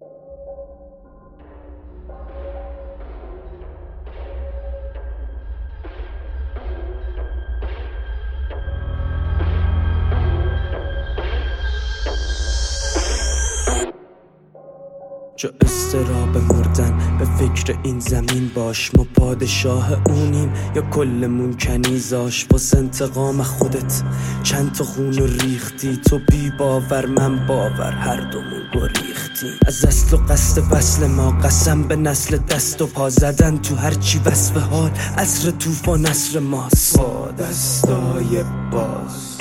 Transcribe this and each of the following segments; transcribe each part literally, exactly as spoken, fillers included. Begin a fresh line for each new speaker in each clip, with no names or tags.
جا استراب مردن به فکر این زمین باش، ما پادشاه اونیم یا کلمون کنیزاش. واسه انتقام خودت چند تا خون ریختی، تو بی باور من باور، هر دومون گریختیم از اصل و قصد وصل ما. قسم به نسل دست و پا زدن تو هرچی وصف حال، عصر طوفان عصر ماست. با دستای باز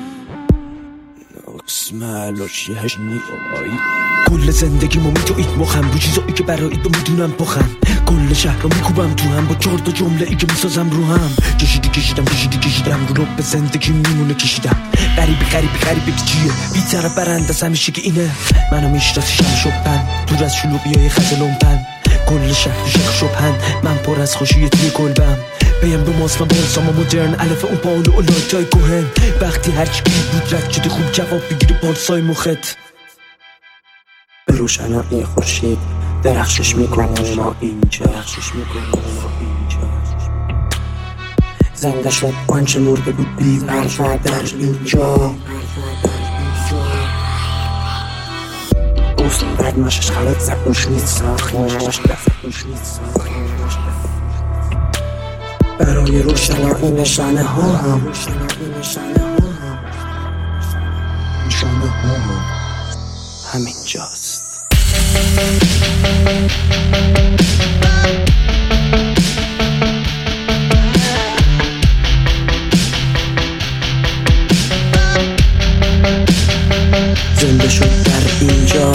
اسمعلوش یهش نیایی کل زندگیمو میتوید مخم رو چیزایی که برای تو میدونم بخم. کل شهر رو میکوبم تو هم با چهار تا جمله ای که میسازم رو هم. کشیدی کشیدم کشیدی کشیدم رو رو به زندگی میمونه کشیدم. غریبی غریبی غریبی که چیه بی طرف برند از همیشه که اینه. منو میشناسیشم شبن دور از شلوغیای خزلومپن. کل شهر شخ شبن من پر از خوشی توی کلبم. بیم به ماست و بارسام مدرن الف اون پاولو و لایتای کوهن. وقتی هرچی گیر بود رد شده خوب جواب بگیری پالسای مخت. به روشنایی خورشید درخشش میکنیم ما اینجا. زنده شد آنچه مرده بود بی برفا در اینجا. اوست بعد ماشش خلط زبوش نیت ساخیمش دفعوش نیت ساخیمش برای روشنایی نشانه ها هم نشانه ها هم همین جاست. زنده شد در اینجا.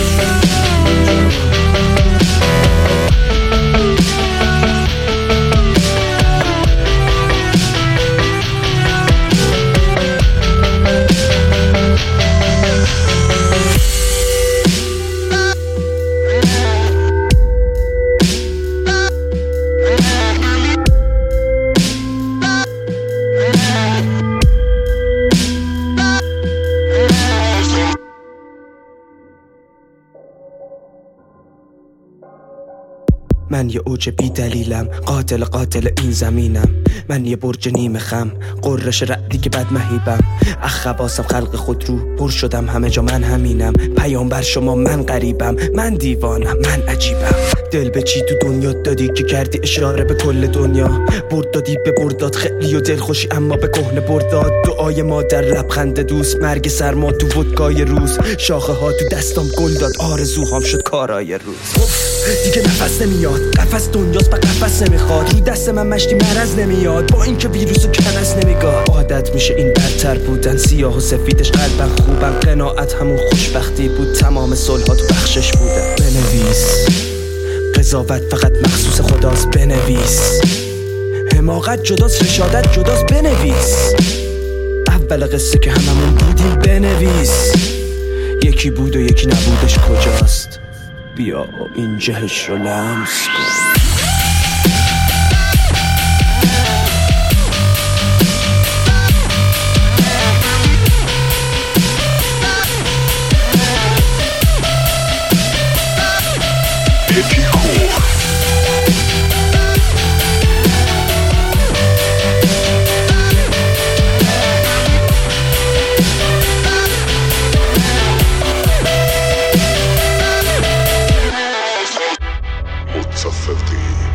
من یه اوج بی دلیلم، قاتل قاتل این زمینم. من یه برج نیمه خم، قررش رعدی که بد مهیبم. اخباسم خلق خود رو پر شدم همه جا من همینم. پیامبر شما من غریبم، من دیوانم من عجیبم. دل به چی تو دنیا دادی که کردی اشاره به کل دنیا. برد دادی به برداد خیلی و دل خوشی اما به کهنه برداد. دعای مادر لبخند دوست، مرگ سرما تو ودکای روز. شاخه ها تو دستام گل داد، آرزوهام شد کارای روز. دیگه نفس نمیاد، قفس دنیاست به قفس نمیخواد. روی دست من مشتی مرز نمیاد، با اینکه ویروس و کنس نمیگاه. عادت میشه این برتر بودن، سیاه و سفیدش قلبم خوبم. قناعت همون خوشبختی بود، تمام صلحات تو بخشش بودن. بنویس قضاوت فقط مخصوص خداست، بنویس حماقت جداست رشادت جداست، بنویس اول قصه که هممون بودیم، بنویس یکی بود و یکی نبودش کجاست. بیا این جهش رو لمس کن.
Fifty.